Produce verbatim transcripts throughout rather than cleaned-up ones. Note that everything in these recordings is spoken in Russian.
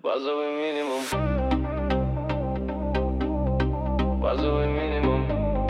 Базовый минимум. Базовый минимум.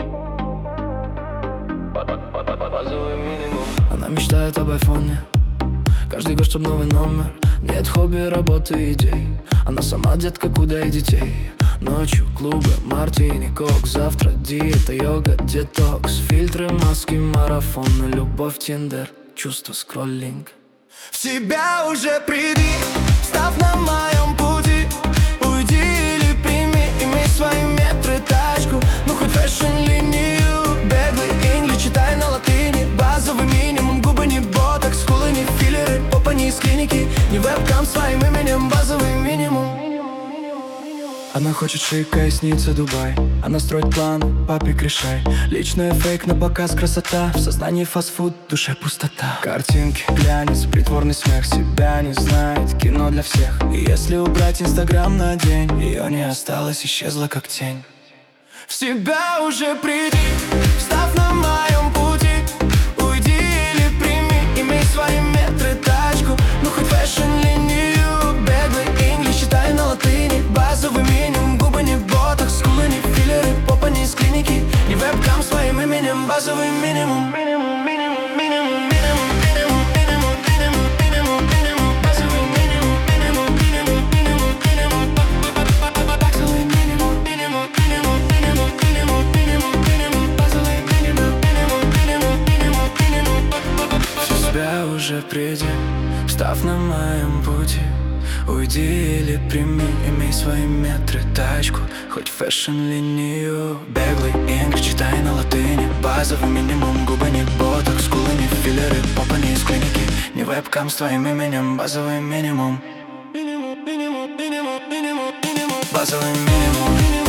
Базовый минимум. Она мечтает об айфоне, каждый год, чтоб новый номер. Нет хобби, работы, идей. Она сама детка, куда и детей. Ночью клубы, мартини, кок. Завтра диета, йога, детокс. Фильтры, маски, марафоны. Любовь, тиндер, чувство, скроллинг. В себя уже приди, встав на моем пути. Уйди или прими, имей свои метры, тачку. Ну хоть фэшн-линию, беглый инглиш, читай на латыни. Базовый минимум, губы не ботокс, скулы не филлеры, попа не из клиники, не вебкам своим именем. Базовый минимум. Она хочет шика и снится Дубай. Она строит план, папик решай. Личная фейк, на показ красота. В сознании фастфуд, в душе пустота. Картинки, глянец, притворный смех. Себя не знает, кино для всех. И если убрать инстаграм на день, ее не осталось, исчезла как тень. В себя уже приди, встав на моем пути. Уйди или прими, имей свои метры, тачку. Ну хоть фэшн-линию, беглый инглиш, читай на латыни. Базовый минимум, губы не ботокс, скулы не филлеры, попа не из клиники, не вебкам своим именем. Базовый минимум. Минимум, минимум, минимум, минимум, минимум, минимум, минимум, минимум, минимум. Базовый минимум, минимум, минимум, минимум, минимум. Базовый минимум, минимум, минимум, минимум, минимум, минимум, минимум. Базовый минимум, минимум, минимум, минимум, минимум. В себя уже приди, встав на моем пути. Уйди или прими, имей свои метры, тачку. Хоть фэшн-линию, беглый инглиш, читай на латыни. Базовый минимум, губы не ботокс, скулы не филлеры, попа не из клиники, не вебкам с твоим именем. Базовый минимум. Минимум, минимум, минимум, минимум, минимум. Базовый минимум.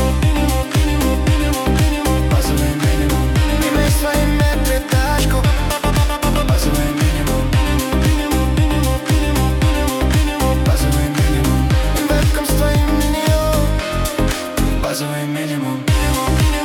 Базовый минимум. Имей свои метры, тачку. Базовый минимум. Базовый минимум. Вебкам с твоим именем. Базовый минимум.